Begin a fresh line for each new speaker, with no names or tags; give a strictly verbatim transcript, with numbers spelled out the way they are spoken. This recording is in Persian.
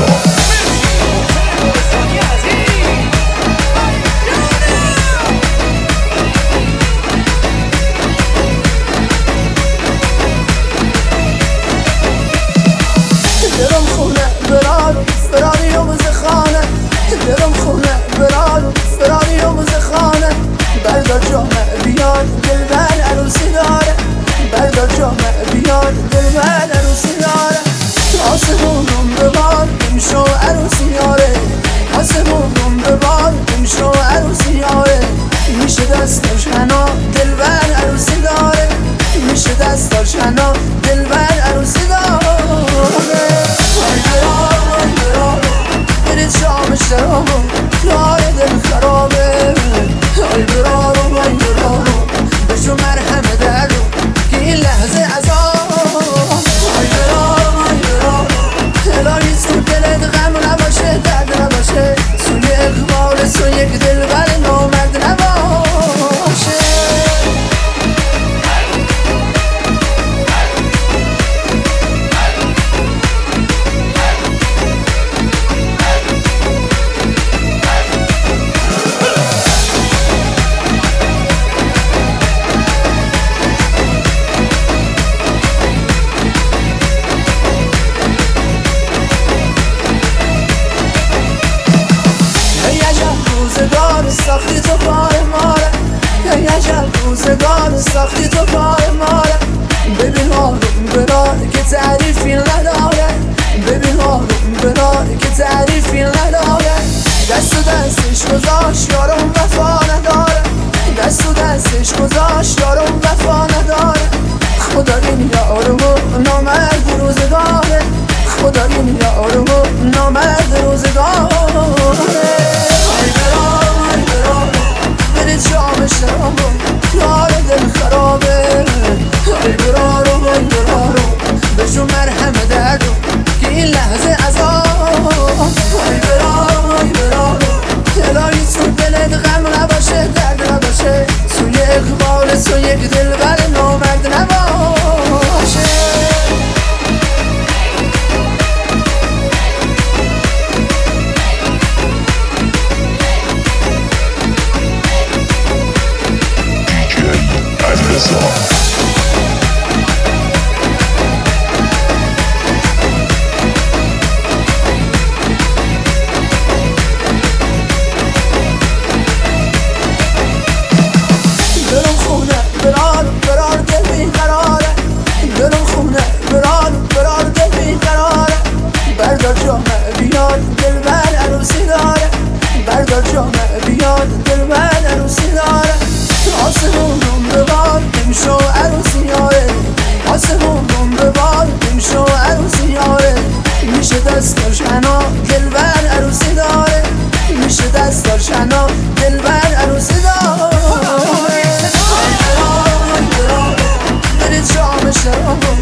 دلم خونه برارو فراری و مزخانه دلم خونه برارو فراری و مزخانه بردار جامع بیان دلبر عروسی داره بردار جامع بیان دلبر عروسی داره آسمونم ببار امشو عروسی یاره آسمونم ببار امشو عروسی یاره میشه دستش حنا دلبر عروسی داره میشه دستش حنا دلبر عروسی داره شرابو کار دل خرابه ای برارو ای برارو بشو مرهم دردو که این لحظه عذاب ای برارو ای برارو الهی تو دلت غم نباشه درد نباشه سوی اقبال سو یک دلبر نامرد نباشه ساختی تو کار ماره ای عجب روزگار ساختی تو کار ماره ببین آروم برار که تعریفی نداره ببین آروم برار که تعریفی نداره دست و دستش گذاشت یارم وفا نداره دست و دستش گذاشت یارم وفا نداره خدا این یارمو نامرد روزگاره خدا این یارمو نامرد روزگاره شام شرابو کار دل خرابه ای برارو ای برارو بشو مرهم دردو که این لحظه عذاب ای برارو ای برارو الهی تو دلت غم نباشه درد نباشه سوی اقبال سو یک دلبر نامرد نباشه دلم خونه برار برار دل بیقراره دلم خونه برار برار دل بیقراره بردار جامع بیان دلبر عروسی داره بردار جامع بیان دلبر عروسی داره آسمونم ببار امشو عروسی یاره آسمونم ببار امشو عروسی یاره میشه دستش حنا دلبر عروسی داره میشه دستش حنا دلبر عروسی داره برید شام شرابو